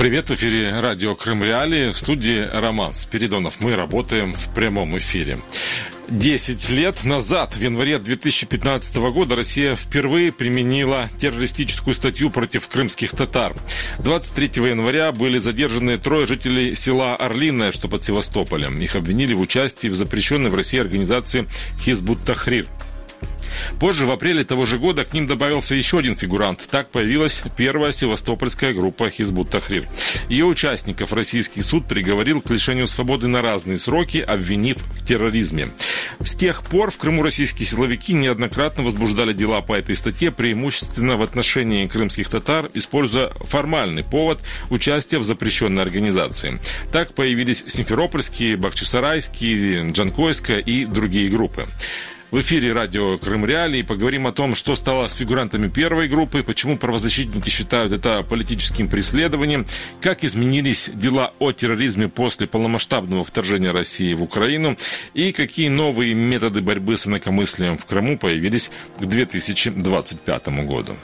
Привет, в эфире радио Крым Реалии, в студии Роман Спиридонов. Мы работаем в прямом эфире. 10 лет назад, в январе 2015 года, Россия впервые применила террористическую статью против крымских татар. 23 января были задержаны 3 жителей села Орлиное, что под Севастополем. Их обвинили в участии в запрещенной в России организации Хизб ут-Тахрир. Позже, в апреле того же года, к ним добавился еще один фигурант. Так появилась первая севастопольская группа Хизб ут-Тахрир. Ее участников российский суд приговорил к лишению свободы на разные сроки, обвинив в терроризме. С тех пор в Крыму российские силовики неоднократно возбуждали дела по этой статье, преимущественно в отношении крымских татар, используя формальный повод участия в запрещенной организации. Так появились Симферопольские, Бахчисарайские, Джанкойская и другие группы. В эфире радио Крым Реалии поговорим о том, что стало с фигурантами первой группы, почему правозащитники считают это политическим преследованием, как изменились дела о терроризме после полномасштабного вторжения России в Украину и какие новые методы борьбы с инакомыслием в Крыму появились к 2025 году.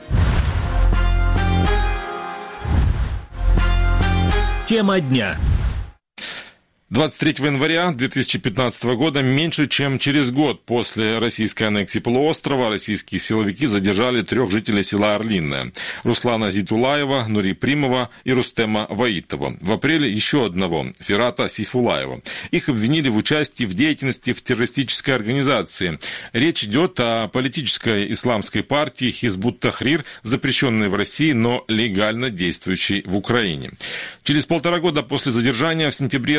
Тема дня. 23 января 2015 года, меньше чем через год после российской аннексии полуострова, российские силовики задержали 3 жителей села Орлиное – Руслана Зитулаева, Нури Примова и Рустема Ваитова. В апреле еще одного – Фирата Сейфулаева. Их обвинили в участии в деятельности в террористической организации. Речь идет о политической исламской партии Хизб ут-Тахрир, запрещенной в России, но легально действующей в Украине. Через 1,5 года после задержания в сентябре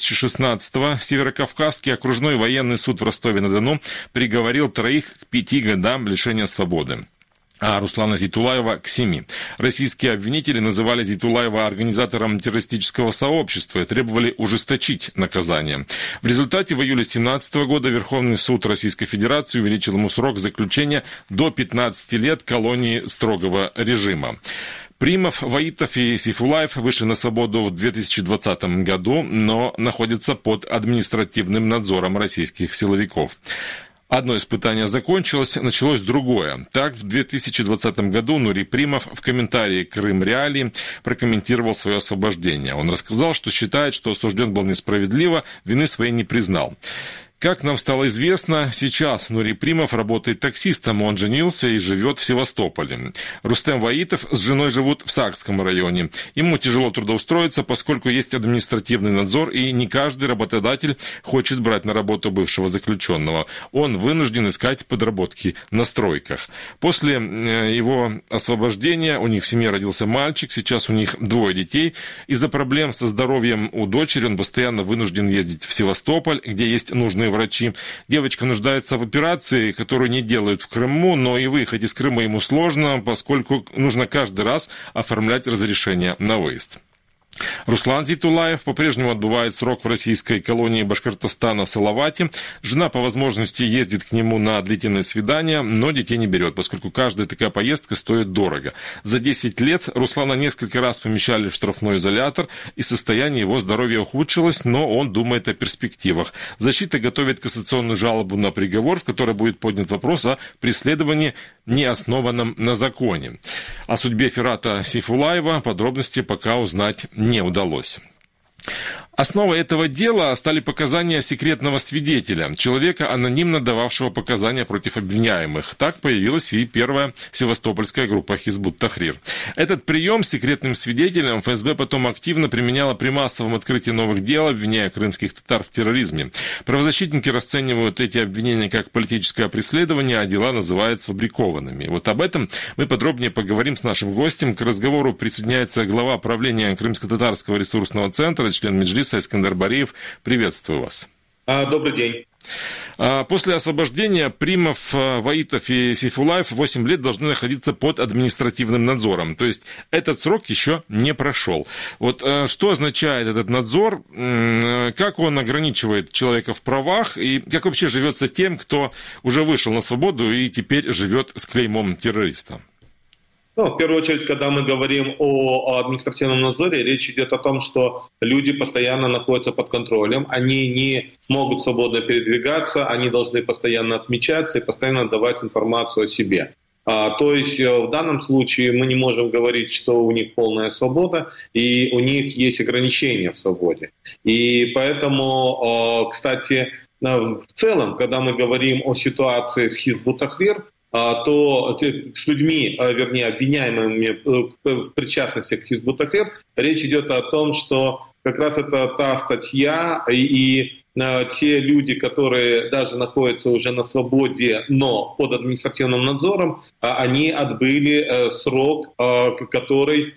2016-го Северокавказский окружной военный суд в Ростове-на-Дону приговорил 3 к 5 годам лишения свободы, а Руслана Зитулаева к 7. Российские обвинители называли Зитулаева организатором террористического сообщества и требовали ужесточить наказание. В результате в июле 2017 года Верховный суд Российской Федерации увеличил ему срок заключения до 15 лет колонии строгого режима. Примов, Ваитов и Сейфулаев вышли на свободу в 2020 году, но находятся под административным надзором российских силовиков. Одно испытание закончилось, началось другое. Так, в 2020 году Нури Примов в комментарии «Крым Реалии» прокомментировал свое освобождение. Он рассказал, что считает, что осужден был несправедливо, вины своей не признал. Как нам стало известно, сейчас Нури Примов работает таксистом, он женился и живет в Севастополе. Рустем Ваитов с женой живут в Сакском районе. Ему тяжело трудоустроиться, поскольку есть административный надзор, и не каждый работодатель хочет брать на работу бывшего заключенного. Он вынужден искать подработки на стройках. После его освобождения у них в семье родился мальчик, сейчас у них 2 детей. Из-за проблем со здоровьем у дочери он постоянно вынужден ездить в Севастополь, где есть нужные врачи. Девочка нуждается в операции, которую не делают в Крыму, но и выехать из Крыма ему сложно, поскольку нужно каждый раз оформлять разрешение на выезд. Руслан Зитулаев по-прежнему отбывает срок в российской колонии Башкортостана в Салавате. Жена по возможности ездит к нему на длительные свидания, но детей не берет, поскольку каждая такая поездка стоит дорого. За 10 лет Руслана несколько раз помещали в штрафной изолятор, и состояние его здоровья ухудшилось, но он думает о перспективах. Защита готовит кассационную жалобу на приговор, в которой будет поднят вопрос о преследовании, не основанном на законе. О судьбе Фирата Сейфулаева подробности пока узнать не удалось. Основой этого дела стали показания секретного свидетеля, человека, анонимно дававшего показания против обвиняемых. Так появилась и первая севастопольская группа Хизб ут-Тахрир. Этот прием с секретным свидетелем ФСБ потом активно применяла при массовом открытии новых дел, обвиняя крымских татар в терроризме. Правозащитники расценивают эти обвинения как политическое преследование, а дела называют сфабрикованными. Вот об этом мы подробнее поговорим с нашим гостем. К разговору присоединяется глава правления Крымско-татарского ресурсного центра, член Меджлиса Искандер Бариев. Приветствую вас. Добрый день. После освобождения Примов, Ваитов и Сейфулаев 8 лет должны находиться под административным надзором. То есть этот срок еще не прошел. Вот что означает этот надзор, как он ограничивает человека в правах и как вообще живется тем, кто уже вышел на свободу и теперь живет с клеймом террориста? В первую очередь, когда мы говорим о административном надзоре, речь идет о том, что люди постоянно находятся под контролем, они не могут свободно передвигаться, они должны постоянно отмечаться и постоянно давать информацию о себе. То есть в данном случае мы не можем говорить, что у них полная свобода, и у них есть ограничения в свободе. И поэтому, кстати, в целом, когда мы говорим о ситуации с Хизб ут-Тахрир, то с людьми, вернее, обвиняемыми в причастности к Хизб ут-Тахрир, речь идет о том, что как раз это та статья и те люди, которые даже находятся уже на свободе, но под административным надзором, они отбыли срок, который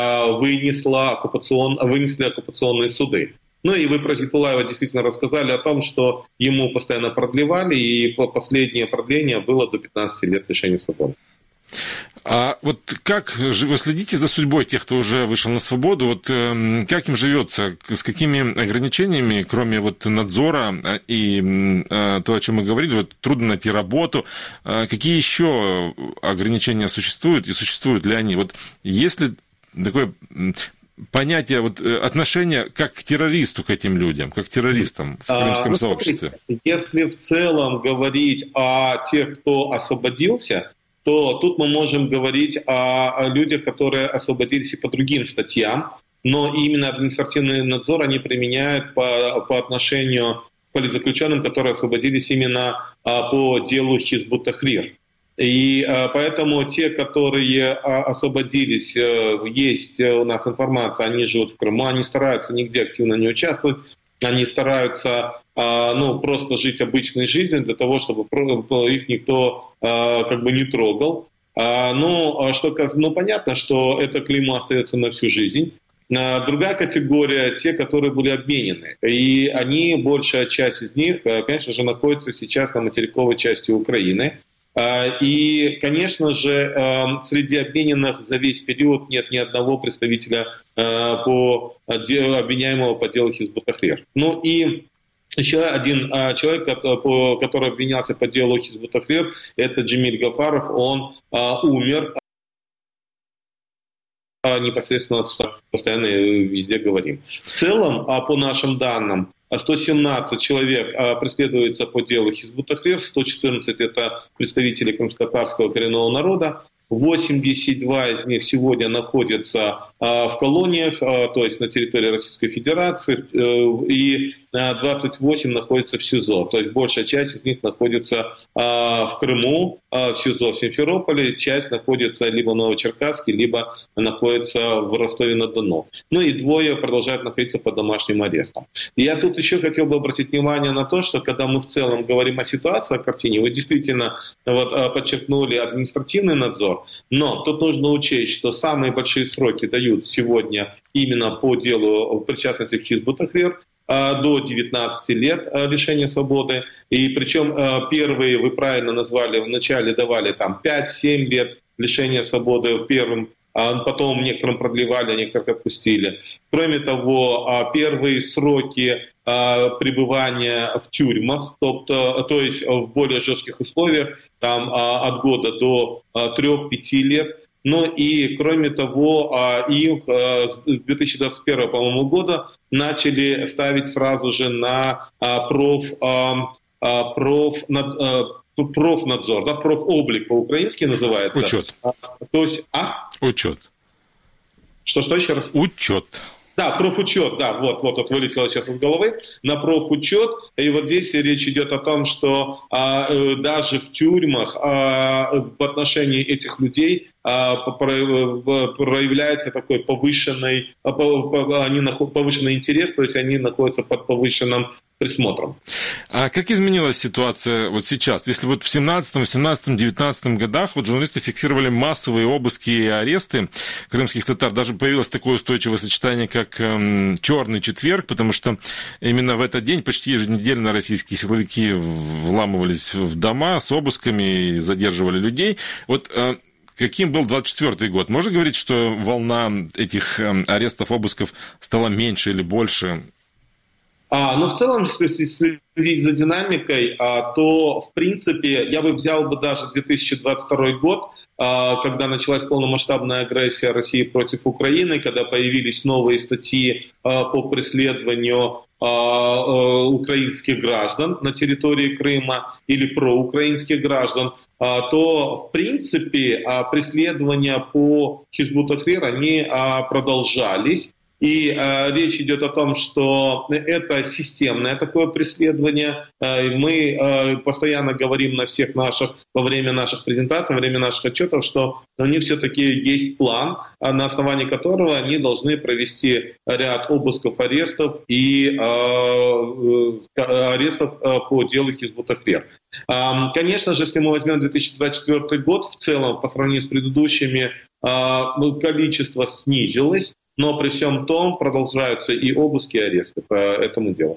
вынесли оккупационные суды. Ну и вы про Зейтулаева действительно рассказали о том, что ему постоянно продлевали, и последнее продление было до 15 лет лишения свободы. А вот как же вы следите за судьбой тех, кто уже вышел на свободу? Вот как им живется? С какими ограничениями, кроме вот надзора и то, о чем мы говорили, вот трудно найти работу? Какие еще ограничения существуют и существуют ли они? Вот есть ли такое понятие, вот, отношения как к террористу, к этим людям, как к террористам в крымском сообществе? Если в целом говорить о тех, кто освободился, то тут мы можем говорить о людях, которые освободились и по другим статьям, но именно административный надзор они применяют по отношению к политзаключенным, которые освободились именно по делу Хизб ут-Тахрир. И поэтому те, которые освободились, есть у нас информация, они живут в Крыму, они стараются нигде активно не участвовать, они стараются просто жить обычной жизнью для того, чтобы их никто не трогал. Понятно, что это клеймо остается на всю жизнь. Другая категория – те, которые были обменены. И они, большая часть из них, конечно же, находится сейчас на материковой части Украины. И, конечно же, среди обмененных за весь период нет ни одного представителя обвиняемого по делу Хизб ут-Тахрир. Ну и еще один человек, который обвинялся по делу Хизб ут-Тахрир, это Джемиль Гафаров. Он умер непосредственно, постоянно везде говорим. В целом, по нашим данным, 117 человек преследуются по делу Хизб ут-Тахрир, 114 это представители крымско-татарского коренного народа, 82 из них сегодня находятся в колониях, то есть на территории Российской Федерации, и 28 находятся в СИЗО. То есть большая часть из них находится в Крыму, в СИЗО в Симферополе, часть находится либо в Новочеркасске, либо находится в Ростове-на-Дону. Ну и двое продолжают находиться под домашним арестом. И я тут еще хотел бы обратить внимание на то, что когда мы в целом говорим о ситуации, о картине, вы действительно подчеркнули административный надзор, но тут нужно учесть, что самые большие сроки дают сегодня именно по делу причастности к Хизб ут-Тахрир, до 19 лет лишения свободы. И причем первые, вы правильно назвали, вначале давали там 5-7 лет лишения свободы первым, потом некоторым продлевали, а некоторых отпустили. Кроме того, первые сроки пребывания в тюрьмах, то есть в более жестких условиях, там от года до 3-5 лет. Ну и кроме того, их с 2021, по-моему, года начали ставить сразу же на профнадзор, да, профоблик по-украински называется. Учет. То есть, Учет. Что еще раз? Учет. Да, профучет, да, вот вылетело сейчас из головы, на профучет. И вот здесь речь идет о том, что даже в тюрьмах в отношении этих людей проявляется такой повышенный интерес, то есть они находятся под повышенным присмотром. А как изменилась ситуация вот сейчас? Если вот в 17, 18, 19 годах вот журналисты фиксировали массовые обыски и аресты крымских татар, даже появилось такое устойчивое сочетание, как «Черный четверг», потому что именно в этот день почти еженедельно российские силовики вламывались в дома с обысками и задерживали людей. Вот каким был 24-й год? Можно говорить, что волна этих арестов, обысков стала меньше или больше? В целом, если следить за динамикой, то, в принципе, я бы взял даже 2022 год, когда началась полномасштабная агрессия России против Украины, когда появились новые статьи по преследованию украинских граждан на территории Крыма или проукраинских граждан, то, в принципе, преследования по Хизбут-Тахрир, они продолжались. И речь идет о том, что это системное такое преследование. Мы постоянно говорим во время наших презентаций, во время наших отчетов, что у них все-таки есть план, на основании которого они должны провести ряд обысков, арестов и арестов по делу Хизбут-Тахрир. Конечно же, если мы возьмем 2024 год, в целом, по сравнению с предыдущими, количество снизилось. Но при всем том продолжаются и обыски, и аресты по этому делу.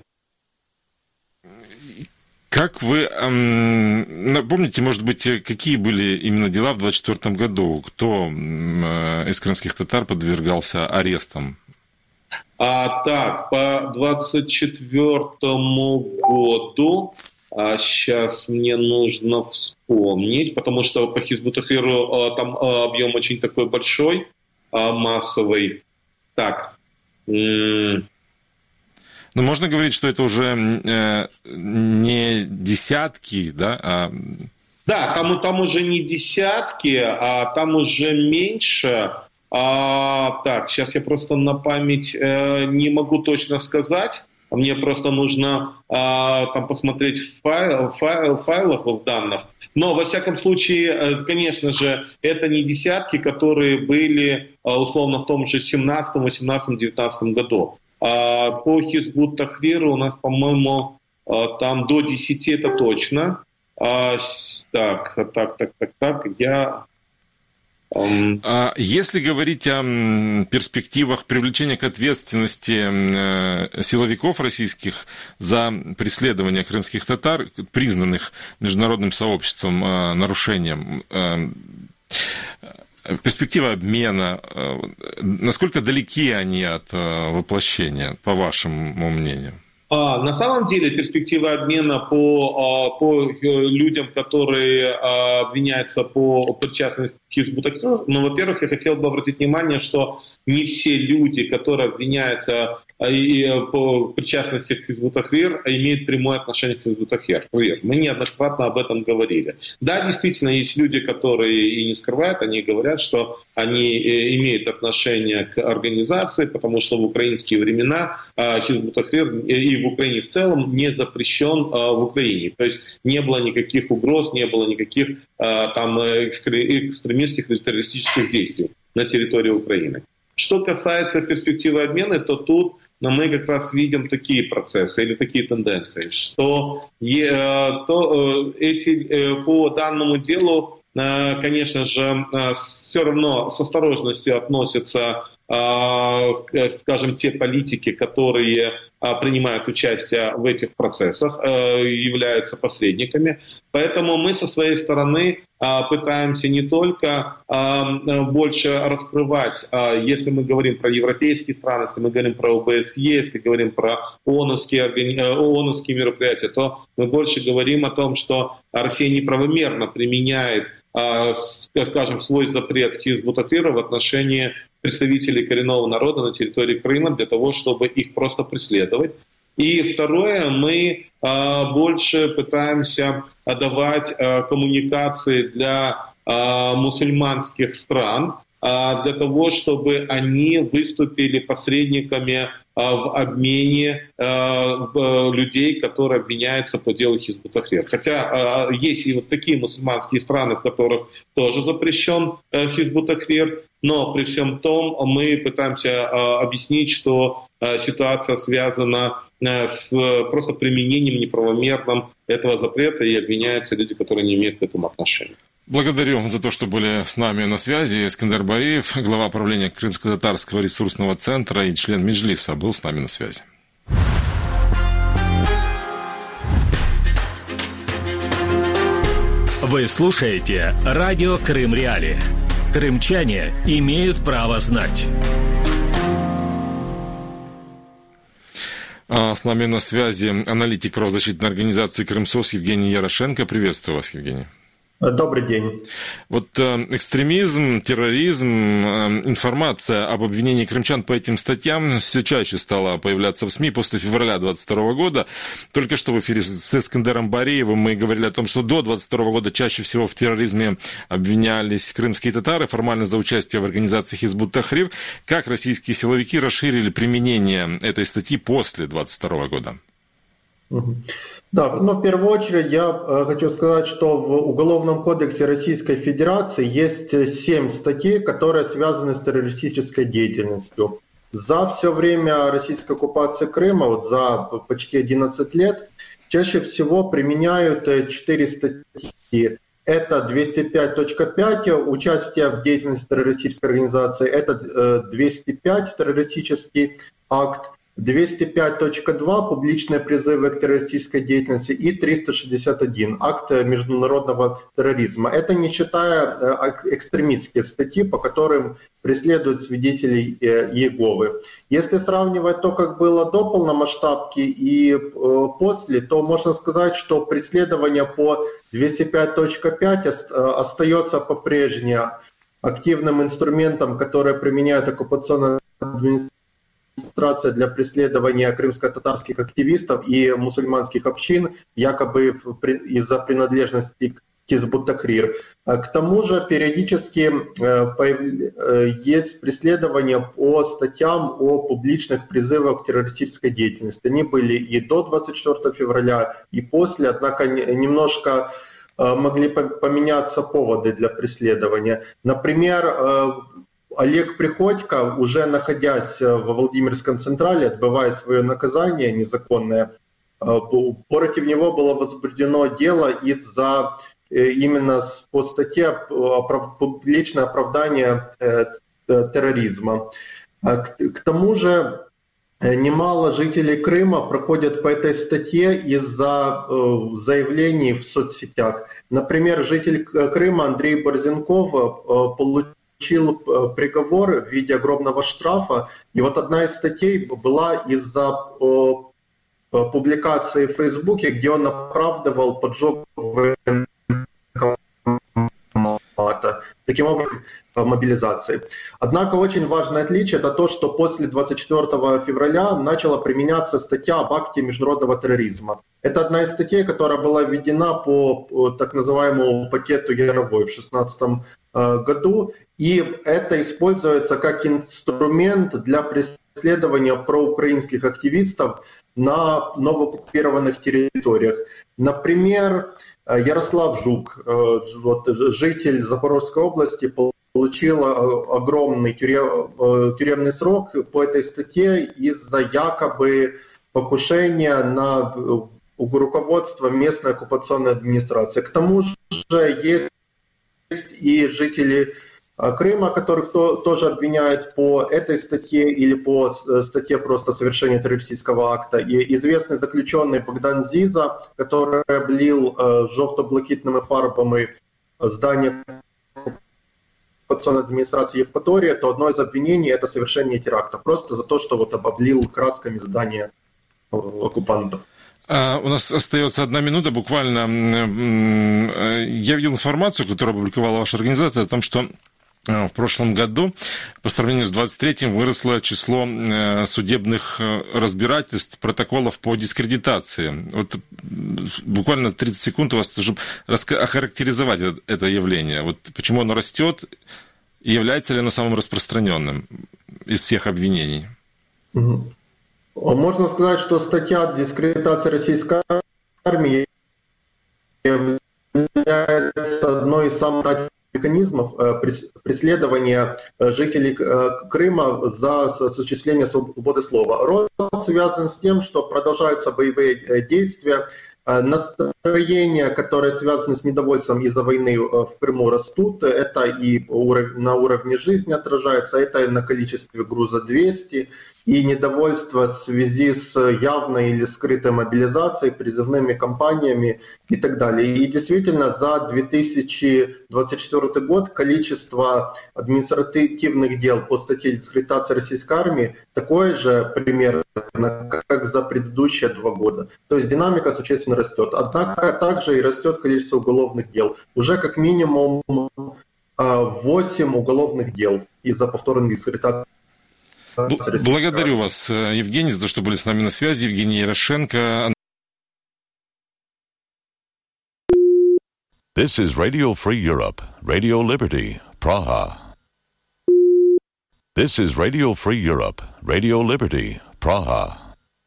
Как вы напомните, может быть, какие были именно дела в 2024 году? Кто из крымских татар подвергался арестам? Так, по 2024 году, сейчас мне нужно вспомнить, потому что по Хизбут-Тахриру там объем очень такой большой, массовый. Так. Ну, можно говорить, что это уже не десятки, да? Да, там уже не десятки, а там уже меньше. Так, сейчас я просто на память не могу точно сказать. Мне просто нужно там посмотреть в файлах, в данных. Но, во всяком случае, конечно же, это не десятки, которые были, условно, в том же 17, 18, 19 году. По Хизбут-Тахриру у нас, по-моему, там до 10 это точно. Так, я... Если говорить о перспективах привлечения к ответственности силовиков российских за преследование крымских татар, признанных международным сообществом нарушением, перспектива обмена, насколько далеки они от воплощения, по вашему мнению? На самом деле перспектива обмена по людям, которые обвиняются по причастности к Хизбут-Тахрир, во-первых, я хотел бы обратить внимание, что не все люди, которые обвиняются по причастности к Хизбут-Tахрир, имеют прямое отношение к Хизбут-Тахрир. Мы неоднократно об этом говорили. Да, действительно, есть люди, которые и не скрывают, они говорят, что они имеют отношение к организации, потому что в украинские времена Хизбут-Тахрир и в Украине в целом не запрещен в Украине. То есть не было никаких угроз, не было никаких там экстремистских или террористических действий на территории Украины. Что касается перспективы обмена, то тут мы как раз видим такие процессы или такие тенденции, что по данному делу, конечно же, все равно с осторожностью относятся, скажем, те политики, которые принимают участие в этих процессах, являются посредниками. Поэтому мы со своей стороны пытаемся не только больше раскрывать, если мы говорим про европейские страны, если мы говорим про ОБСЕ, если говорим про ООНовские мероприятия, то мы больше говорим о том, что Россия неправомерно применяет, скажем, свой запрет Хизбут-Тахрира в отношении представителей коренного народа на территории Крыма для того, чтобы их просто преследовать. И второе, мы больше пытаемся давать коммуникации для мусульманских стран, для того, чтобы они выступили посредниками в обмене людей, которые обвиняются по делу Хизбут-Тахрир. Хотя есть и вот такие мусульманские страны, в которых тоже запрещен Хизбут-Тахрир, но при всем том мы пытаемся объяснить, что ситуация связана с просто применением неправомерным этого запрета, и обвиняются люди, которые не имеют к этому отношения. Благодарю за то, что были с нами на связи. Искандер Бариев, глава правления Крымско-Татарского ресурсного центра и член Меджлиса, был с нами на связи. Вы слушаете радио Крым-Реалии. Крымчане имеют право знать. С нами на связи аналитик правозащитной организации «Крымсос» Евгений Ярошенко. Приветствую вас, Евгений. Добрый день. Вот экстремизм, терроризм, информация об обвинении крымчан по этим статьям все чаще стала появляться в СМИ после февраля 2022 года. Только что в эфире с Искандером Бариевым мы говорили о том, что до 2022 года чаще всего в терроризме обвинялись крымские татары, формально за участие в организации Хизбут Тахрир. Как российские силовики расширили применение этой статьи после 2022 года? Да, но в первую очередь я хочу сказать, что в Уголовном кодексе Российской Федерации есть 7 статей, которые связаны с террористической деятельностью. За все время российской оккупации Крыма, вот за почти 11 лет, чаще всего применяют 4 статьи. Это 205.5 «Участие в деятельности террористической организации», это 205 «Террористический акт», 205.2 «Публичные призывы к террористической деятельности» и 361 «Акт международного терроризма». Это не считая экстремистские статьи, по которым преследуют свидетелей Иеговы. Если сравнивать то, как было до полномасштабки и после, то можно сказать, что преследование по 205.5 остается по-прежнему активным инструментом, который применяет оккупационная администрация для преследования крымско-татарских активистов и мусульманских общин, якобы из-за принадлежности к Хизбут Тахрир. К тому же периодически есть преследования по статьям о публичных призывах к террористической деятельности. Они были и до 24 февраля, и после, однако немножко могли поменяться поводы для преследования. Например, Олег Приходько, уже находясь во Владимирском Централе, отбывая свое наказание незаконное, против него было возбуждено дело из-за именно по статье «Публичное оправдание терроризма». К тому же немало жителей Крыма проходят по этой статье из-за заявлений в соцсетях. Например, житель Крыма Андрей Борзенков получил приговор в виде огромного штрафа. И вот одна из статей была из-за публикации в Фейсбуке, где он оправдывал поджог военкомата. Таким образом, мобилизации. Однако очень важное отличие — это то, что после 24 февраля начала применяться статья об акте международного терроризма. Это одна из статей, которая была введена по так называемому пакету Яровой в 2016 году, и это используется как инструмент для преследования проукраинских активистов на новооккупированных территориях. Например, Ярослав Жук, житель Запорожской области, получил огромный тюремный срок по этой статье из-за якобы покушения на руководство местной оккупационной администрации. К тому же есть и жители Крыма, которых тоже обвиняют по этой статье или по статье просто совершения террористического акта. И известный заключенный Богдан Зиза, который облил жовто-блакитными фарбами здание оккупационной администрации Евпатория, то одно из обвинений — это совершение теракта. Просто за то, что облил красками здание оккупантов. У нас остается 1 минута, буквально. Я видел информацию, которую опубликовала ваша организация, о том, что в прошлом году по сравнению с 23-м выросло число судебных разбирательств, протоколов по дискредитации. Вот буквально 30 секунд у вас, чтобы охарактеризовать это явление. Вот почему оно растет и является ли оно самым распространенным из всех обвинений? Можно сказать, что статья дискредитации российской армии является одной из самых механизмов преследования жителей Крыма за осуществление свободы слова. Рост связан с тем, что продолжаются боевые действия, настроения, которые связаны с недовольством из-за войны в Крыму, растут. Это и на уровне жизни отражается, это и на количестве груза 200, и недовольство в связи с явной или скрытой мобилизацией, призывными кампаниями и так далее. И действительно, за 2024 год количество административных дел по статье дискредитации российской армии такое же примерно, как за предыдущие 2 года. То есть динамика существенно растет. Однако также и растет количество уголовных дел. Уже как минимум 8 уголовных дел из-за повторной дискредитации. Благодарю вас, Евгений, за то, что были с нами на связи. Евгений Ярошенко. This is Radio Free Europe, Radio Liberty, Praha. This is Radio Free Europe, Radio Liberty, Praha.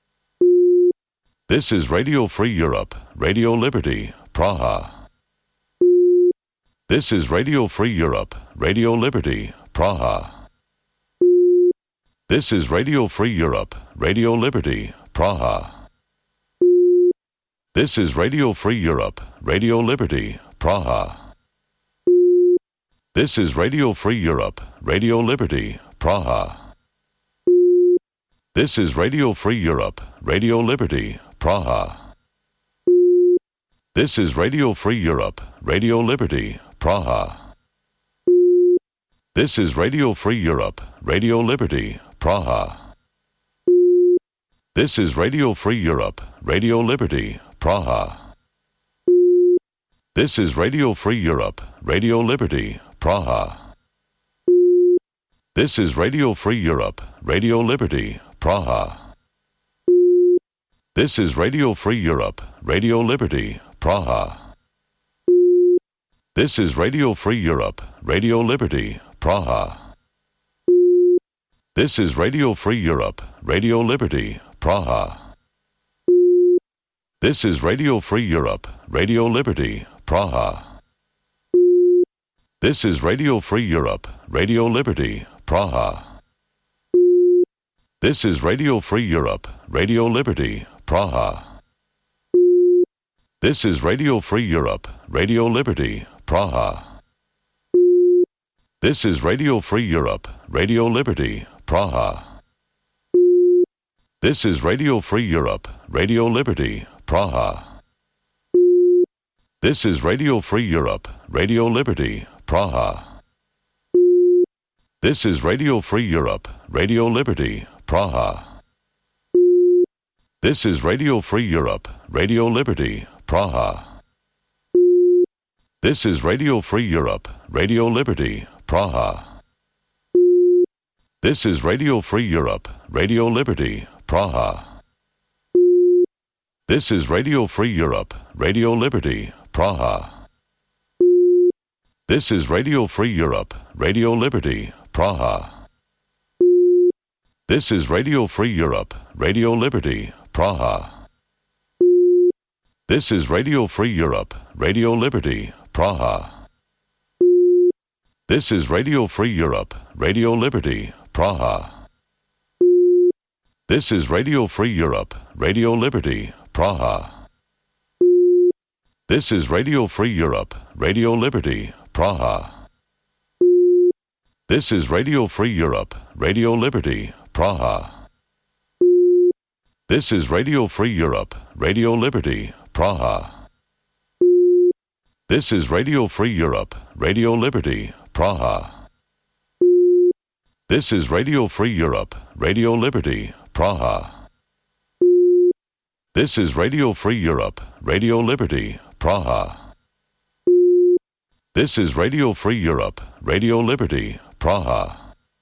This is Radio Free Europe, Radio Liberty, Praha. This is Radio Free Europe, Radio Liberty, Praha. This is Radio Free Europe, Radio Liberty, Praha. This is Radio Free Europe, Radio Liberty, Praha. This is Radio Free Europe, Radio Liberty, Praha. This is Radio Free Europe, Radio Liberty, Praha. This is Radio Free Europe, Radio Liberty, Praha. This is Radio Free Europe, Radio Liberty, Praha. This is Radio Free Europe, Radio Liberty, Praha. This is Radio Free Europe, Radio Liberty, Praha. This is Radio Free Europe, Radio Liberty, Praha. This is Radio Free Europe, Radio Liberty, Praha. This is Radio Free Europe, Radio Liberty, Praha. This is Radio Free Europe, Radio Liberty, Praha. This is Radio Free Europe, Radio Liberty, Praha. This is Radio Free Europe, Radio Liberty, Praha. This is Radio Free Europe, Radio Liberty, Praha. This is Radio Free Europe, Radio Liberty, Praha. This is Radio Free Europe, Radio Liberty, Praha. This is Radio Free Europe, Radio Liberty, Praha. This is Radio Free Europe, Radio Liberty, Praha. This is Radio Free Europe, Radio Liberty, Praha. This is Radio Free Europe, Radio Liberty, Praha. This is Radio Free Europe, Radio Liberty, Praha. This is Radio Free Europe, Radio Liberty, Praha. This is Radio Free Europe, Radio Liberty, Praha. This is Radio Free Europe, Radio Liberty, Praha. This is Radio Free Europe, Radio Liberty, Praha. This is Radio Free Europe, Radio Liberty, Praha. This is Radio Free Europe, Radio Liberty, Praha. This is Radio Free Europe, Radio Liberty, Praha. This is Radio Free Europe, Radio Liberty, Praha. This is Radio Free Europe, Radio Liberty, Praha. This is Radio Free Europe, Radio Liberty, Praha. This is Radio Free Europe, Radio Liberty, Praha. This is Radio Free Europe, Radio Liberty, Praha. This is Radio Free Europe, Radio Liberty, Praha. This is Radio Free Europe, Radio Liberty, Praha.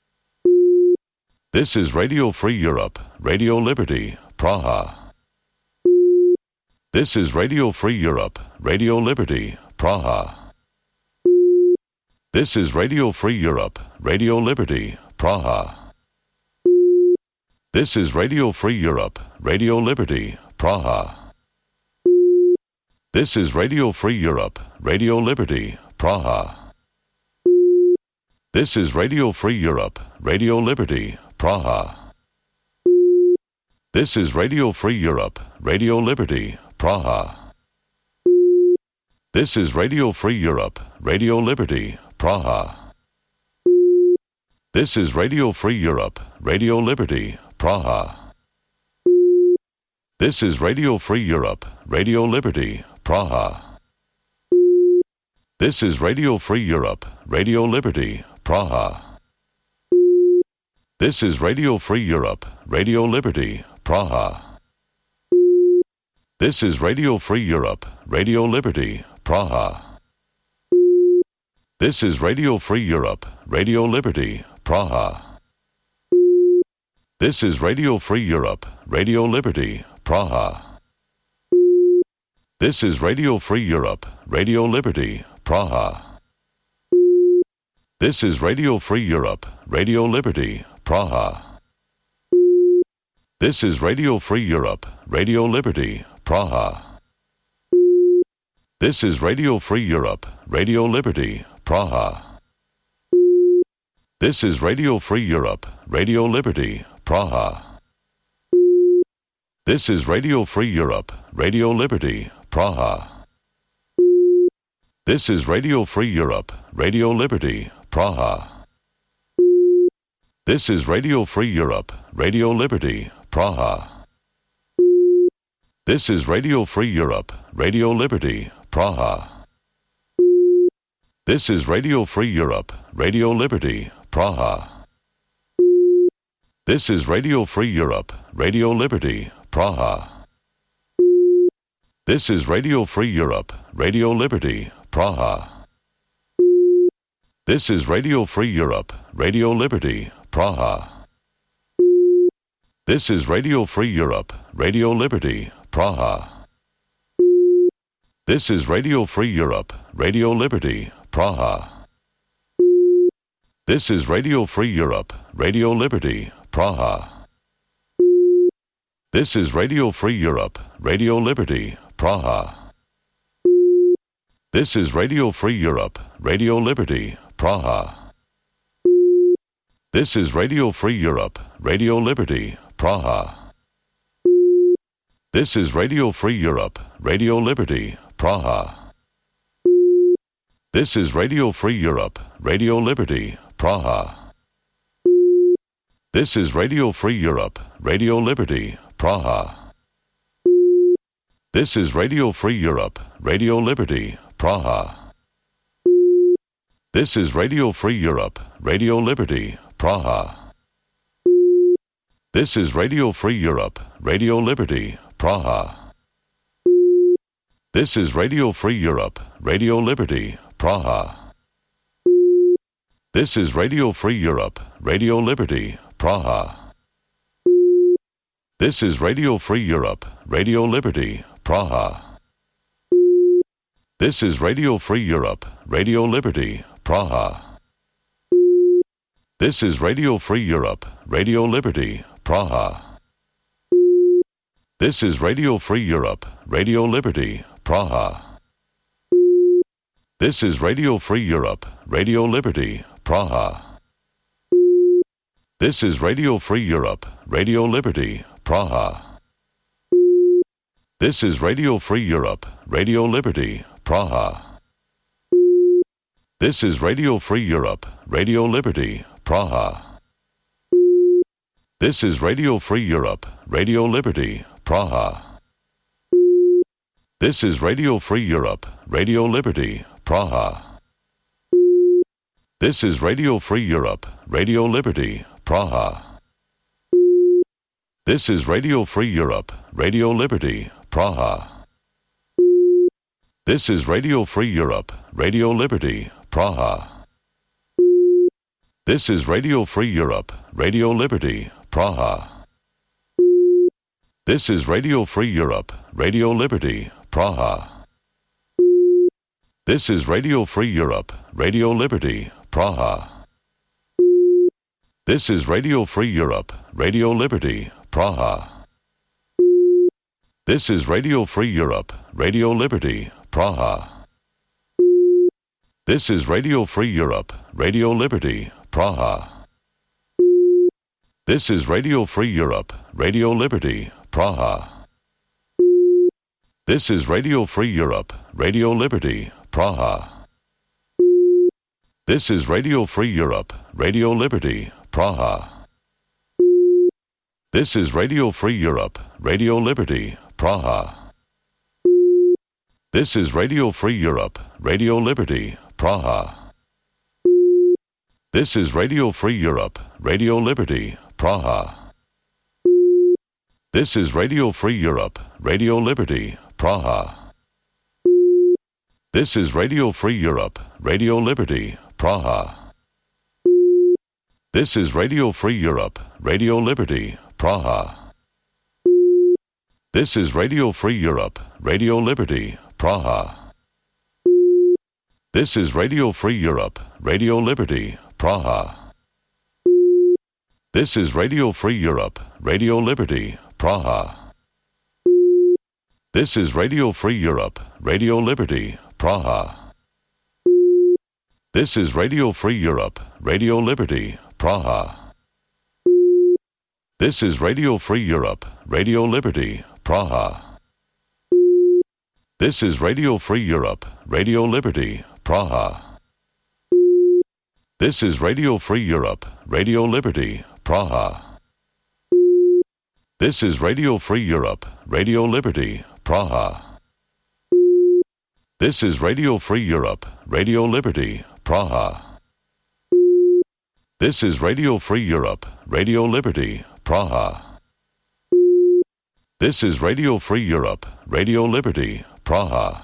This is Radio Free Europe, Radio Liberty, Praha. This is Radio Free Europe, Radio Liberty, Praha. This is Radio Free Europe, Radio Liberty, Praha. This is Radio Free Europe, Radio Liberty, Praha. This is Radio Free Europe, Radio Liberty, Praha. This is Radio Free Europe, Radio Liberty, Praha. This is Radio Free Europe, Radio Liberty, Praha. This is Radio Free Europe, Radio Liberty, Praha. This is Radio Free Europe, Radio Liberty, Praha. Praha. This is Radio Free Europe, Radio Liberty, Praha. This is Radio Free Europe, Radio Liberty, Praha. This is Radio Free Europe, Radio Liberty, Praha. This is Radio Free Europe, Radio Liberty, Praha. This is Radio Free Europe, Radio Liberty, Praha. This is Radio Free Europe, Radio Liberty, Praha. This is Radio Free Europe, Radio Liberty, Praha. This is Radio Free Europe, Radio Liberty, Praha. This is Radio Free Europe, Radio Liberty, Praha. This is Radio Free Europe, Radio Liberty, Praha. This is Radio Free Europe, Radio Liberty, Praha. This is Radio Free Europe, Radio Liberty, Praha. This is Radio Free Europe, Radio Liberty, Praha. This is Radio Free Europe, Radio Liberty, Praha. This is Radio Free Europe, Radio Liberty, Praha. This is Radio Free Europe, Radio Liberty, Praha. This is Radio Free Europe, Radio Liberty, Praha. This is Radio Free Europe, Radio Liberty, Praha. This is Radio Free Europe, Radio Liberty, Praha. This is Radio Free Europe, Radio Liberty, Praha. This is Radio Free Europe, Radio Liberty, Praha. This is Radio Free Europe, Radio Liberty, Praha. This is Radio Free Europe, Radio Liberty, Praha. This is Radio Free Europe, Radio Liberty, Praha. This is Radio Free Europe, Radio Liberty, Praha. This is Radio Free Europe, Radio Liberty, Praha. This is Radio Free Europe, Radio Liberty, Praha. This is Radio Free Europe, Radio Liberty, Praha. This is Radio Free Europe, Radio Liberty, Praha. This is Radio Free Europe, Radio Liberty, Praha. This is Radio Free Europe, Radio Liberty, Praha. This is Radio Free Europe, Radio Liberty, Praha. This is Radio Free Europe, Radio Liberty, Praha. This is Radio Free Europe, Radio Liberty, Praha. This is Radio Free Europe, Radio Liberty, Praha. This is Radio Free Europe, Radio Liberty, Praha. This is Radio Free Europe, Radio Liberty, Praha. This is Radio Free Europe, Radio Liberty, Praha. This is Radio Free Europe, Radio Liberty, Praha. This is Radio Free Europe, Radio Liberty, Praha. This is Radio Free Europe, Radio Liberty, Praha. This is Radio Free Europe, Radio Liberty, Praha. This is Radio Free Europe, Radio Liberty, Praha. This is Radio Free Europe, Radio Liberty, Praha. This is Radio Free Europe, Radio Liberty, Praha. This is Radio Free Europe, Radio Liberty, Praha. This is Radio Free Europe, Radio Liberty, Praha. This is Radio Free Europe, Radio Liberty, Praha. This is Radio Free Europe, Radio Liberty, Praha. This is Radio Free Europe, Radio Liberty, Praha. This is Radio Free Europe, Radio Liberty, Praha. This is Radio Free Europe, Radio Liberty, Praha. This is Radio Free Europe, Radio Liberty, Praha. This is Radio Free Europe, Radio Liberty, Praha. This is Radio Free Europe, Radio Liberty, Praha. This is Radio Free Europe, Radio Liberty, Praha. This is Radio Free Europe, Radio Liberty, Praha. This is Radio Free Europe, Radio Liberty, Praha. This is Radio Free Europe, Radio Liberty, Praha. This is Radio Free Europe, Radio Liberty, Praha. This is Radio Free Europe, Radio Liberty, Praha. This is Radio Free Europe, Radio Liberty, Praha. This is Radio Free Europe, Radio Liberty, Praha. This is Radio Free Europe, Radio Liberty, Praha. This is Radio Free Europe, Radio Liberty, Praha. This is Radio Free Europe, Radio Liberty, Praha. This is Radio Free Europe, Radio Liberty, Praha. This is Radio Free Europe, Radio Liberty, Praha. This is Radio Free Europe, Radio Liberty, Praha. This is Radio Free Europe, Radio Liberty, Praha. This is Radio Free Europe, Radio Liberty, Praha. This is Radio Free Europe, Radio Liberty, Praha. This is Radio Free Europe, Radio Liberty, Praha.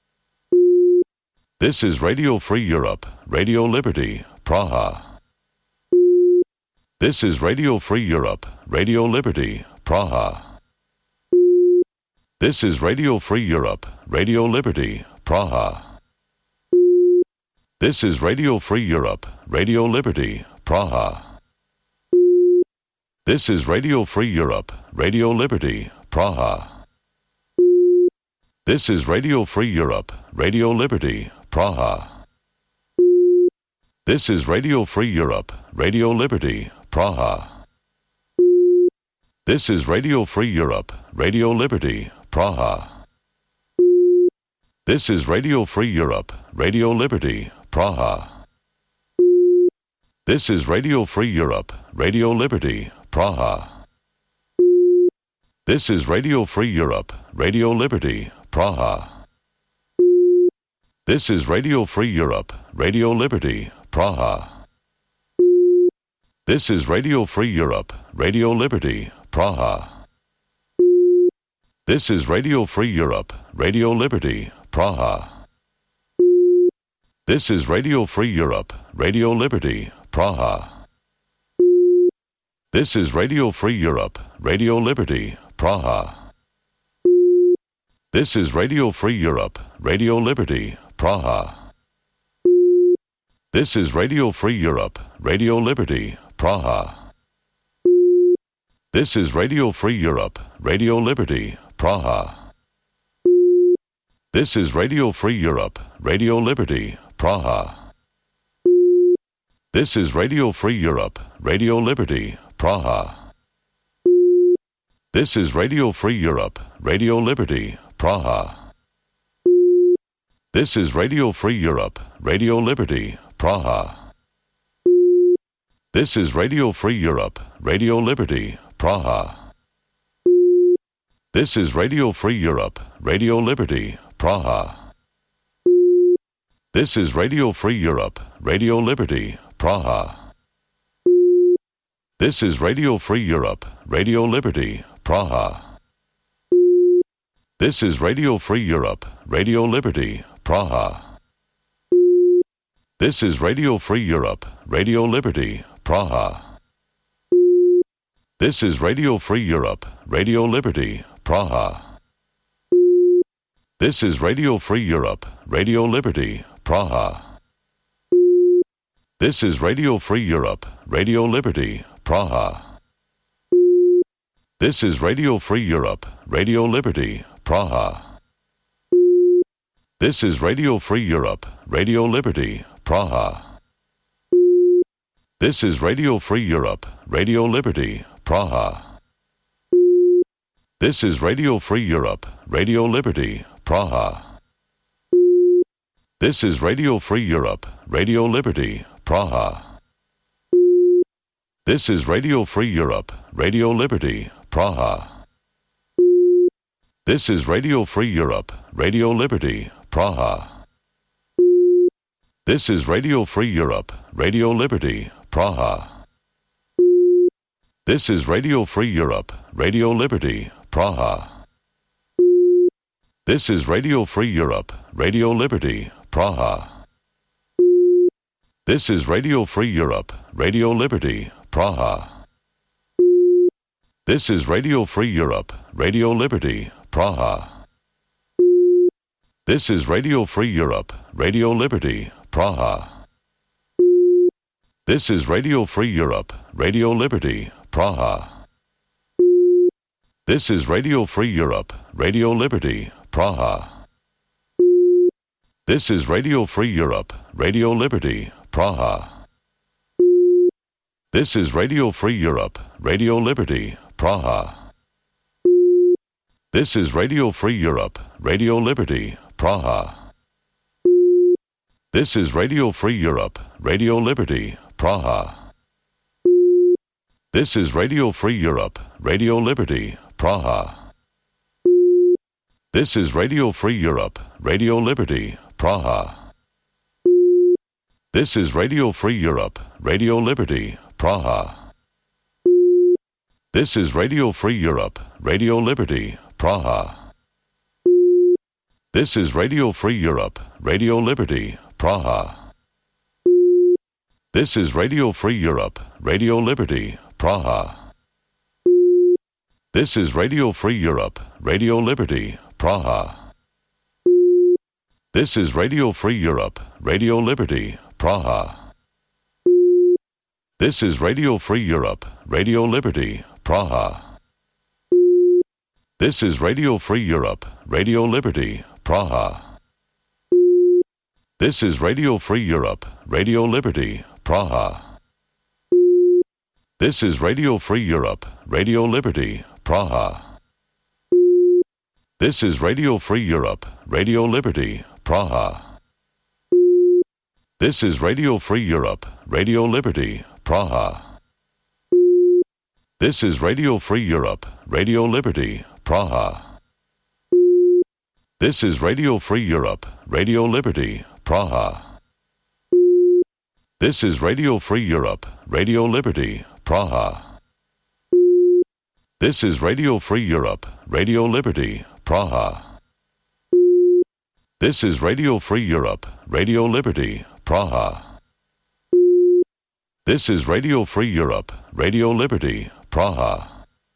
This is Radio Free Europe, Radio Liberty, Praha. This is Radio Free Europe, Radio Liberty, Praha. This is Radio Free Europe, Radio Liberty, Praha. This is Radio Free Europe, Radio Liberty, Praha. This is Radio Free Europe, Radio Liberty, Praha. This is Radio Free Europe, Radio Liberty, Praha. This is Radio Free Europe, Radio Liberty, Praha. This is Radio Free Europe, Radio Liberty, Praha. This is Radio Free Europe, Radio Liberty, Praha. This is Radio Free Europe, Radio Liberty, Praha. This is Radio Free Europe, Radio Liberty, Praha. This is Radio Free Europe, Radio Liberty, Praha. This is Radio Free Europe, Radio Liberty, Praha. This is Radio Free Europe, Radio Liberty, Praha. This is Radio Free Europe, Radio Liberty, Praha. This is Radio Free Europe, Radio Liberty, Praha. This is Radio Free Europe, Radio Liberty, Praha. This is Radio Free Europe, Radio Liberty, Praha. This is Radio Free Europe, Radio Liberty, Praha. This is Radio Free Europe, Radio Liberty, Praha. This is Radio Free Europe, Radio Liberty, Praha. This is Radio Free Europe, Radio Liberty, Praha. This is Radio Free Europe, Radio Liberty, Praha. This is Radio Free Europe, Radio Liberty, Praha. This is Radio Free Europe, Radio Liberty, Praha. This is Radio Free Europe, Radio Liberty, Praha. This is Radio Free Europe, Radio Liberty, Praha. This is Radio Free Europe, Radio Liberty, Praha. This is Radio Free Europe, Radio Liberty, Praha. This is Radio Free Europe, Radio Liberty, Praha. This is Radio Free Europe, Radio Liberty, Praha. This is Radio Free Europe, Radio Liberty, Praha. This is Radio Free Europe, Radio Liberty, Praha. This is Radio Free Europe, Radio Liberty, Praha. This is Radio Free Europe, Radio Liberty, Praha. This is Radio Free Europe, Radio Liberty, Praha. This is Radio Free Europe, Radio Liberty, Praha. This is Radio Free Europe, Radio Liberty, Praha. This is Radio Free Europe, Radio Liberty, Praha. This is Radio Free Europe, Radio Liberty, Praha. This is Radio Free Europe, Radio Liberty, Praha. This is Radio Free Europe, Radio Liberty, Praha. This is Radio Free Europe, Radio Liberty, Praha. This is Radio Free Europe, Radio Liberty, Praha. This is Radio Free Europe, Radio Liberty, Praha. This is Radio Free Europe, Radio Liberty, Praha. This is Radio Free Europe, Radio Liberty, Praha. This is Radio Free Europe, Radio Liberty, Praha. This is Radio Free Europe, Radio Liberty, Praha. This is Radio Free Europe, Radio Liberty, Praha. This is Radio Free Europe, Radio Liberty, Praha. This is Radio Free Europe, Radio Liberty, Praha. This is Radio Free Europe, Radio Liberty, Praha. This is Radio Free Europe, Radio Liberty, Praha. This is Radio Free Europe, Radio Liberty, Praha. This is Radio Free Europe, Radio Liberty, Praha. This is Radio Free Europe, Radio Liberty, Praha. This is Radio Free Europe, Radio Liberty, Praha. This is Radio Free Europe, Radio Liberty, Praha. This is Radio Free Europe, Radio Liberty, Praha. This is Radio Free Europe, Radio Liberty, Praha. This is Radio Free Europe, Radio Liberty, Praha. This is Radio Free Europe, Radio Liberty, Praha. This is Radio Free Europe, Radio Liberty, Praha. This is Radio Free Europe, Radio Liberty, Praha. This is Radio Free Europe, Radio Liberty, Praha. This is Radio Free Europe, Radio Liberty, Praha. This is Radio Free Europe, Radio Liberty, Praha. This is Radio Free Europe, Radio Liberty, Praha. This is Radio Free Europe, Radio Liberty, Praha. This is Radio Free Europe, Radio Liberty, Praha.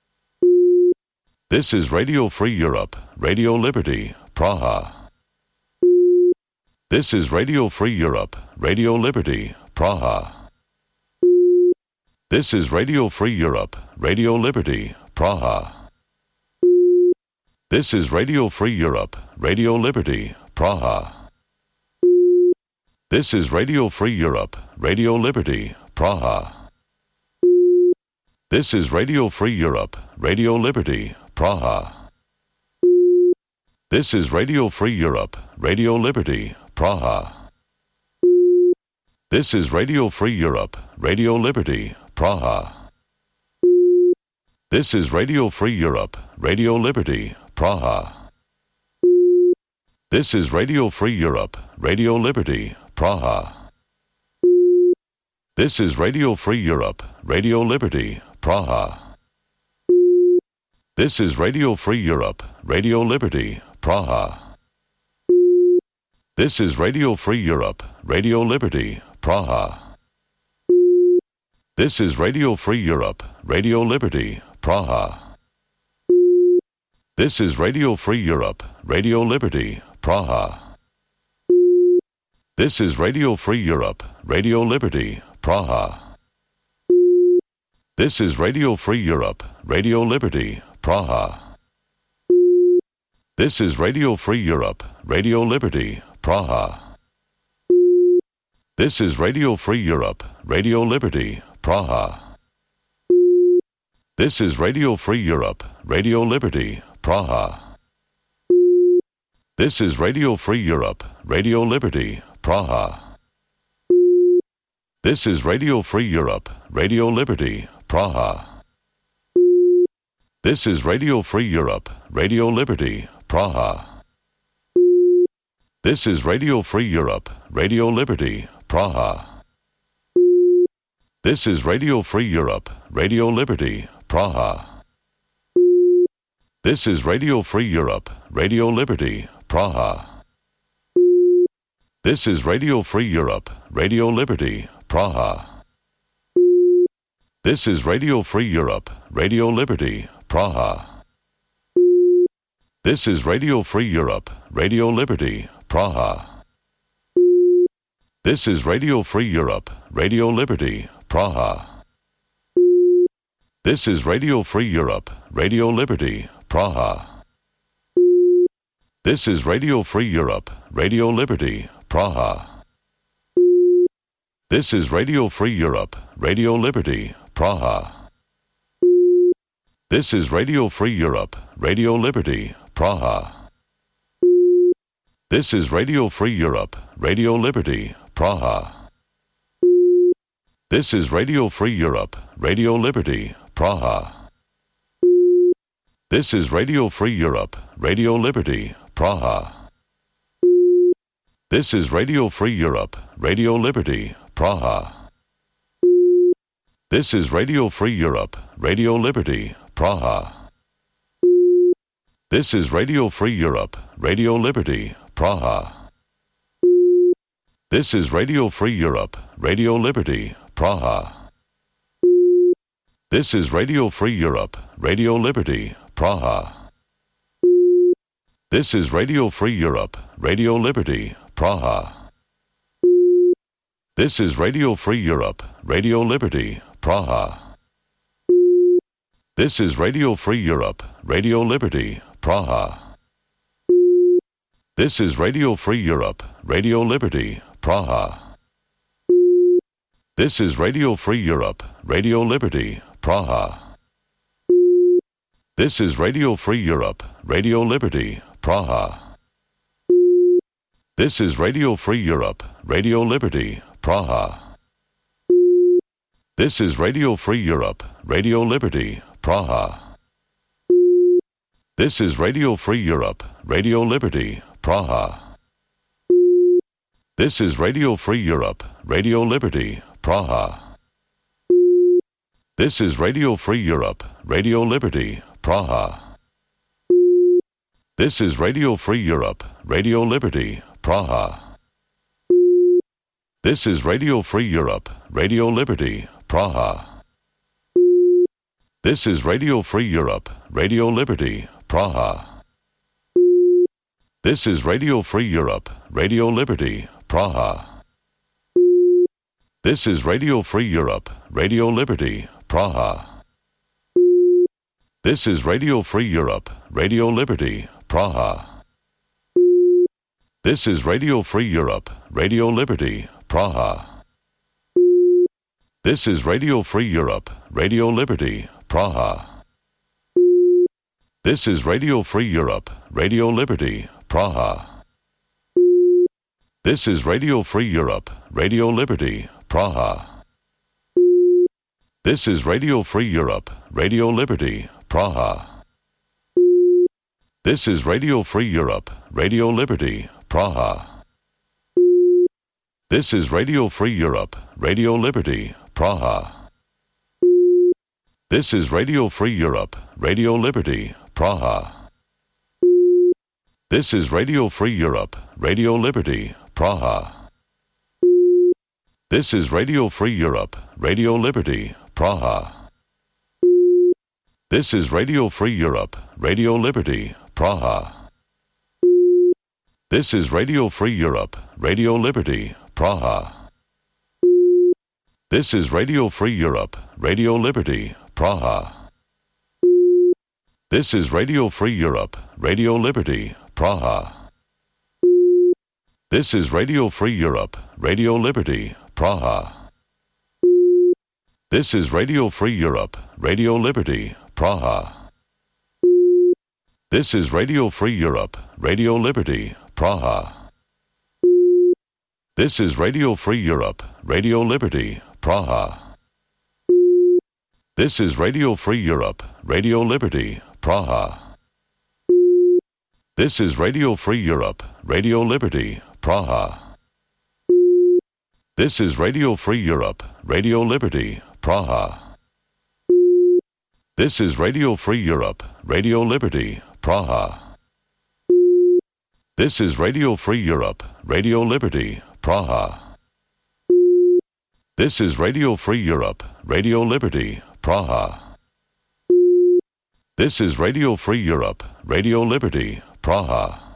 This is Radio Free Europe, Radio Liberty, Praha. This is Radio Free Europe, Radio Liberty, Praha. This is Radio Free Europe, Radio Liberty, Praha. This is Radio Free Europe, Radio Liberty, Praha. This is Radio Free Europe, Radio Liberty, Praha. This is Radio Free Europe, Radio Liberty, Praha. This is Radio Free Europe, Radio Liberty, Praha. This is Radio Free Europe, Radio Liberty, Praha. This is Radio Free Europe, Radio Liberty, Praha. This is Radio Free Europe, Radio Liberty, Praha. This is Radio Free Europe, Radio Liberty, Praha. This is Radio Free Europe, Radio Liberty, Praha. This is Radio Free Europe, Radio Liberty, Praha. This is Radio Free Europe, Radio Liberty, Praha. This is Radio Free Europe, Radio Liberty, Praha. This is Radio Free Europe, Radio Liberty, Praha. This is Radio Free Europe, Radio Liberty, Praha. This is Radio Free Europe, Radio Liberty, Praha. This is Radio Free Europe, Radio Liberty, Praha. This is Radio Free Europe, Radio Liberty, Praha. This is Radio Free Europe, Radio Liberty, Praha. This is Radio Free Europe, Radio Liberty, Praha. This is Radio Free Europe, Radio Liberty, Praha. This is Radio Free Europe, Radio Liberty, Praha. This is Radio Free Europe, Radio Liberty, Praha. This is Radio Free Europe, Radio Liberty, Praha. This is Radio Free Europe, Radio Liberty, Praha. This is Radio Free Europe, Radio Liberty, Praha. This is Radio Free Europe, Radio Liberty, Praha. This is Radio Free Europe, Radio Liberty, Praha. This is Radio Free Europe, Radio Liberty, Praha. This is Radio Free Europe, Radio Liberty, Praha. This is Radio Free Europe, Radio Liberty, Praha. This is Radio Free Europe, Radio Liberty, Praha. This is Radio Free Europe, Radio Liberty, Praha. This is Radio Free Europe, Radio Liberty, Praha. This is Radio Free Europe, Radio Liberty, Praha. This is Radio Free Europe, Radio Liberty, Praha. This is Radio Free Europe, Radio Liberty, Praha. This is Radio Free Europe, Radio Liberty, Praha. This is Radio Free Europe, Radio Liberty, Praha. This is Radio Free Europe, Radio Liberty, Praha. This is Radio Free Europe, Radio Liberty, Praha. This is Radio Free Europe, Radio Liberty, Praha. This is Radio Free Europe, Radio Liberty, Praha. This is Radio Free Europe, Radio Liberty, Praha. This is Radio Free Europe, Radio Liberty, Praha. This is Radio Free Europe, Radio Liberty, Praha. This is Radio Free Europe, Radio Liberty, Praha. This is Radio Free Europe, Radio Liberty, Praha. This is Radio Free Europe, Radio Liberty, Praha. This is Radio Free Europe, Radio Liberty, Praha. This is Radio Free Europe, Radio Liberty, Praha. This is Radio Free Europe, Radio Liberty, Praha. This is Radio Free Europe, Radio Liberty, Praha. This is Radio Free Europe, Radio Liberty, Praha. This is Radio Free Europe, Radio Liberty, Praha. This is Radio Free Europe, Radio Liberty, Praha. This is Radio Free Europe, Radio Liberty, Praha. This is Radio Free Europe, Radio Liberty, Praha. This is Radio Free Europe, Radio Liberty, Praha. This is Radio Free Europe, Radio Liberty, Praha. This is Radio Free Europe, Radio Liberty, Praha. This is Radio Free Europe, Radio Liberty, Praha. This is Radio Free Europe, Radio Liberty, Praha. This is Radio Free Europe, Radio Liberty, Praha. This is Radio Free Europe, Radio Liberty, Praha. This is Radio Free Europe, Radio Liberty, Praha. This is Radio Free Europe, Radio Liberty, Praha. This is Radio Free Europe, Radio Liberty, Praha. This is Radio Free Europe, Radio Liberty, Praha. This is Radio Free Europe, Radio Liberty, Praha. This is Radio Free Europe, Radio Liberty, Praha. This is Radio Free Europe, Radio Liberty, Praha. This is Radio Free Europe, Radio Liberty, Praha. This is Radio Free Europe, Radio Liberty, Praha. This is Radio Free Europe, Radio Liberty, Praha. This is Radio Free Europe, Radio Liberty, Praha. This is Radio Free Europe, Radio Liberty, Praha. This is Radio Free Europe, Radio Liberty, Praha. This is Radio Free Europe, Radio Liberty, Praha. This is Radio Free Europe, Radio Liberty, Praha. This is Radio Free Europe, Radio Liberty, Praha. This is Radio Free Europe, Radio Liberty, Praha.